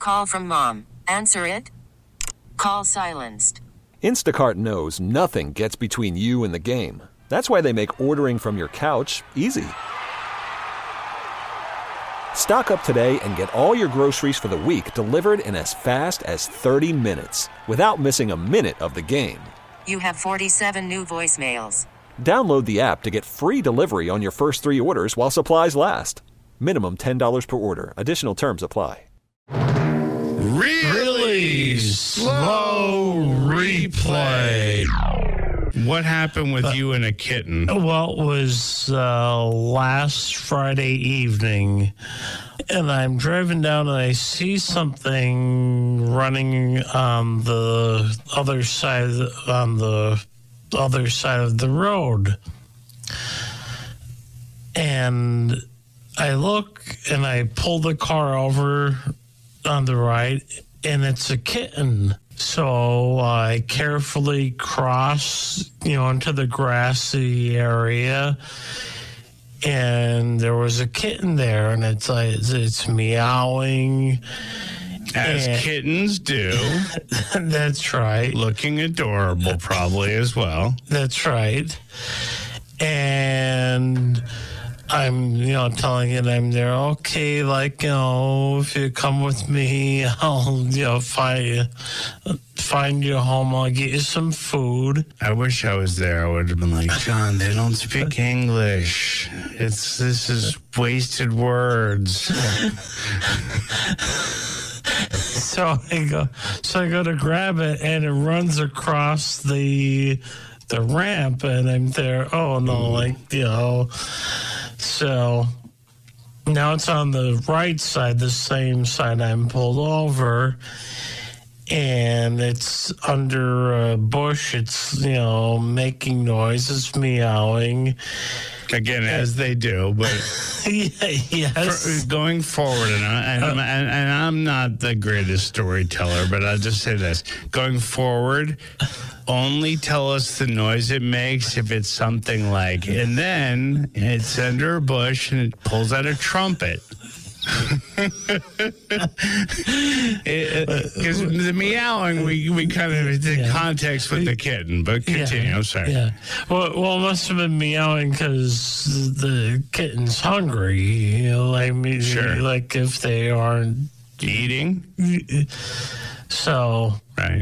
call from mom. Answer it. Call silenced. Instacart knows nothing gets between you and the game. That's why they make ordering from your couch easy. Stock up today and get all your groceries for the week delivered in as fast as 30 minutes without missing a minute of the game. You have 47 new voicemails. Download the app to get free delivery on your first 3 orders while supplies last. Minimum $10 per order. Additional terms apply. Really slow replay. What happened with you and a kitten? Well, it was last Friday evening, and I'm driving down and I see something running on the other side of the road. And I look and I pull the car over on the right, and it's a kitten. So I carefully cross, into the grassy area, and there was a kitten there, and it's meowing. As kittens do. That's right. Looking adorable, probably, as well. That's right. And I'm, telling it I'm there. Okay, if you come with me, I'll, find you home. I'll get you some food. I wish I was there. I would have been like, John, they don't speak English. This is wasted words. So I go to grab it, and it runs across the ramp, and I'm there. Oh no, So now it's on the right side, the same side I'm pulled over, and it's under a bush. It's, making noise. It's meowing. Again, as they do, but yes. Going forward, and I'm not the greatest storyteller, but I'll just say this. Going forward, only tell us the noise it makes if it's something like, and then it's under a bush and it pulls out a trumpet. Because the meowing, we kind of did context with the kitten, but continue. I'm sorry. Yeah. Well, it must have been meowing because the kitten's hungry. Sure. Like if they aren't eating. So. Right.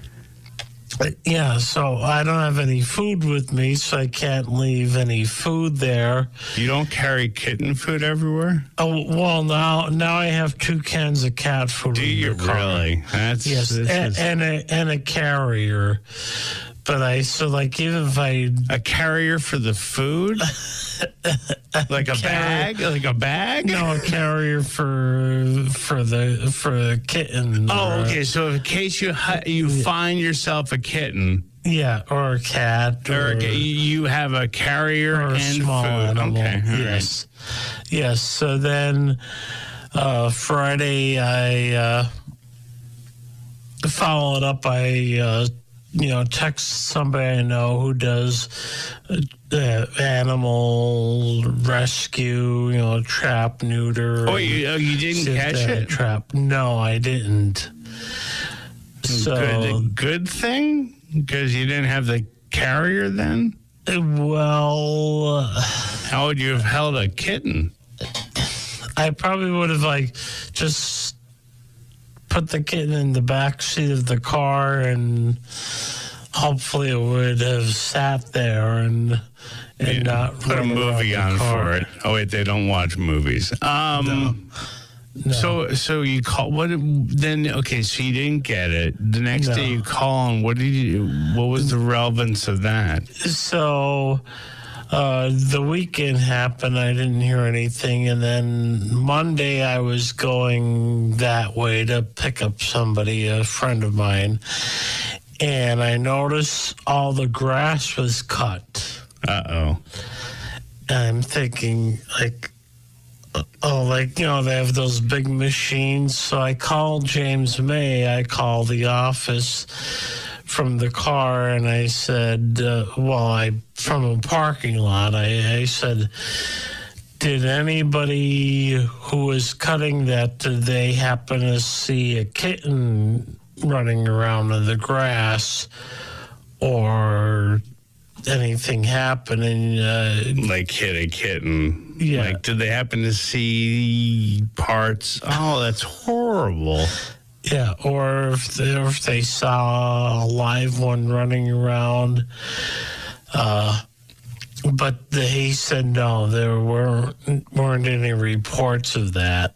Yeah, so I don't have any food with me, so I can't leave any food there. You don't carry kitten food everywhere? Oh, well, now I have 2 cans of cat food. Do you really? Yes, and a carrier. But even if a carrier for the food, like a bag, No, a carrier for a kitten. Oh, okay. So in case you find yourself a kitten, or a cat, or you have a carrier or a and small food. Animal. Okay, yes, right. Yes. So then Friday, I followed up. Text somebody I know who does animal rescue, trap, neuter. Oh, you didn't catch it? Trap. No, I didn't. So good thing? Because you didn't have the carrier then? Well, how would you have held a kitten? I probably would have just put the kitten in the back seat of the car, and hopefully it would have sat there and not put a movie on for it. Oh wait, they don't watch movies. No. So you call what then? Okay, so you didn't get it. The next day you call, and what was the relevance of that? So the weekend happened. I didn't hear anything. And then Monday I was going that way to pick up somebody, a friend of mine. And I noticed all the grass was cut. Uh-oh. And I'm thinking, they have those big machines. So I called James May. I called the office from the car, and I said, from a parking lot, I said, Did anybody who was cutting that, did they happen to see a kitten running around in the grass or anything happening? Like hit a kitten. Yeah. Like, did they happen to see parts? Oh, that's horrible. Yeah, or if they saw a live one running around. But he said no, there weren't any reports of that.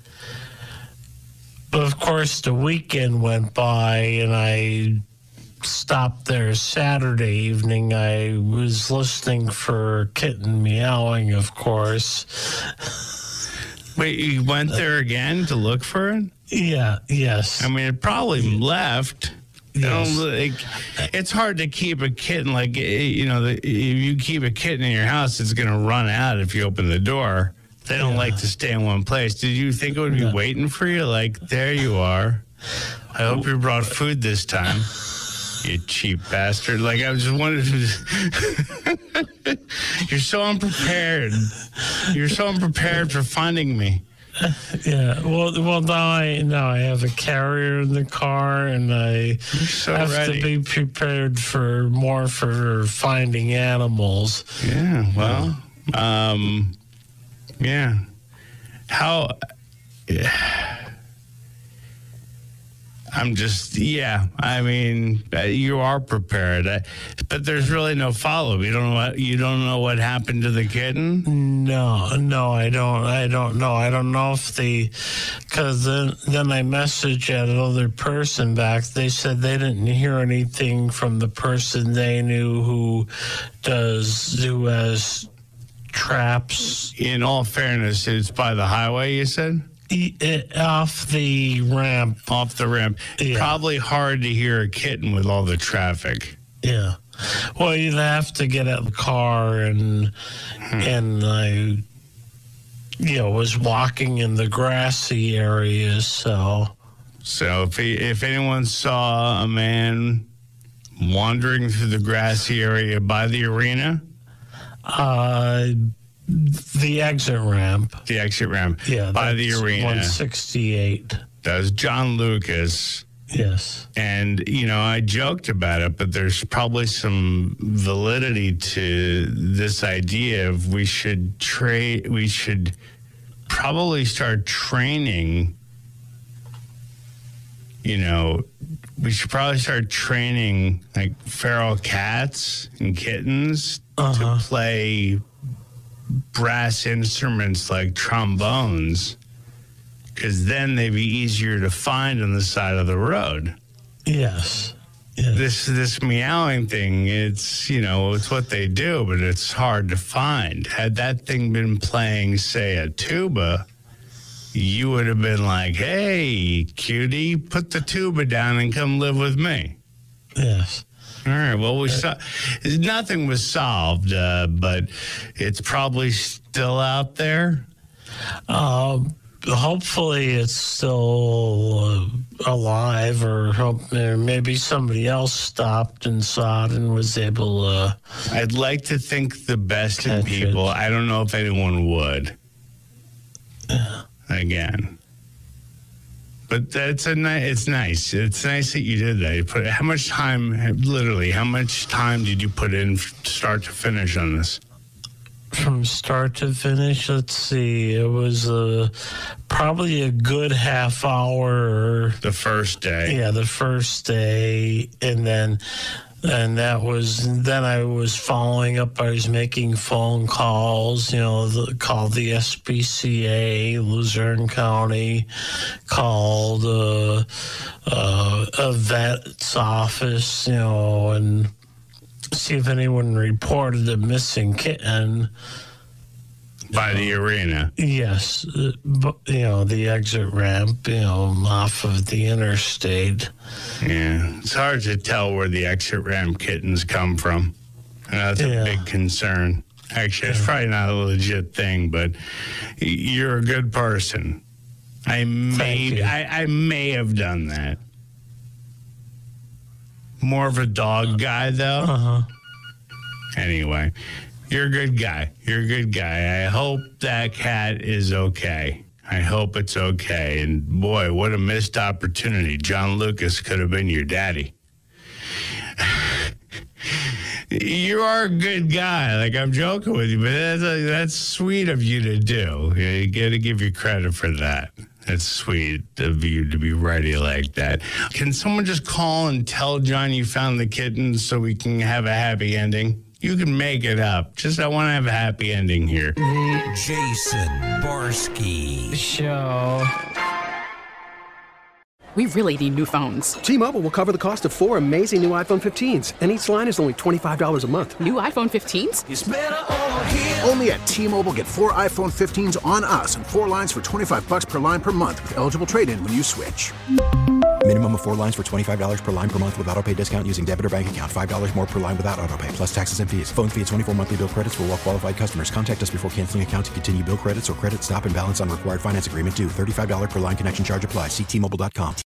But of course, the weekend went by, and I stopped there Saturday evening. I was listening for a kitten meowing, of course. Wait, you went there again to look for it? Yeah, yes. I mean, it probably left. Yes. It's hard to keep a kitten. Like, if you keep a kitten in your house, it's going to run out if you open the door. They don't like to stay in one place. Did you think it would be waiting for you? Like, there you are. I hope you brought food this time. You cheap bastard. Like, I was just wondering. You're so unprepared. You're so unprepared for finding me. Yeah. Well, now I have a carrier in the car, and I have ready. to be prepared for finding animals. Yeah. Well. Yeah. How? I'm just, I mean, you are prepared, but there's really no follow-up. You don't know what happened to the kitten? No, I don't know. I don't know if because then I messaged another person back. They said they didn't hear anything from the person they knew who has traps. In all fairness, it's by the highway, you said? Off the ramp. Off the ramp. Yeah. Probably hard to hear a kitten with all the traffic. Yeah. Well, you'd have to get out of the car, and I, was walking in the grassy areas. So if anyone saw a man wandering through the grassy area by the arena, the exit ramp. the exit ramp, Yeah, by the that's arena, 168. that was John Lucas. Yes. And, I joked about it, but there's probably some validity to this idea of we should probably start training, we should probably start training like feral cats and kittens to play brass instruments like trombones, because then they'd be easier to find on the side of the road. Yes. This meowing thing, it's what they do, but it's hard to find. Had that thing been playing, say, a tuba, you would have been like, hey, cutie, put the tuba down and come live with me. Yes. All right, well, nothing was solved, but it's probably still out there. Hopefully it's still alive, or maybe somebody else stopped and saw it and was able to. I'd like to think the best in catch people. it. I don't know if anyone would. Again. But it's nice. It's nice that you did that. You how much time did you put in start to finish on this? From start to finish, let's see, it was probably a good half hour. The first day. Yeah, the first day, and then I was following up. I was making phone calls, called the SPCA, Luzerne County, called a vet's office, and see if anyone reported a missing kitten. By the arena. Yes, the exit ramp, off of the interstate. Yeah, it's hard to tell where the exit ramp kittens come from. That's a big concern. Actually, it's probably not a legit thing, but you're a good person. I may have done that. More of a dog guy, though. Uh-huh. Anyway, You're a good guy. You're a good guy. I hope that cat is okay. I hope it's okay. And boy, what a missed opportunity. John Lucas could have been your daddy. You are a good guy. Like, I'm joking with you, but that's sweet of you to do. You got to give you credit for that. That's sweet of you to be ready like that. Can someone just call and tell John you found the kitten so we can have a happy ending? You can make it up. Just, I want to have a happy ending here. Jason Barsky Show. We really need new phones. T-Mobile will cover the cost of 4 amazing new iPhone 15s, and each line is only $25 a month. New iPhone 15s? It's better over here. Only at T-Mobile, get 4 iPhone 15s on us and 4 lines for $25 per line per month with eligible trade-in when you switch. Minimum of 4 lines for $25 per line per month with autopay discount using debit or bank account. $5 more per line without autopay, plus taxes and fees. Phone fee at 24 monthly bill credits for well-qualified customers. Contact us before canceling account to continue bill credits or credit stop and balance on required finance agreement due. $35 per line connection charge applies. See T-Mobile.com.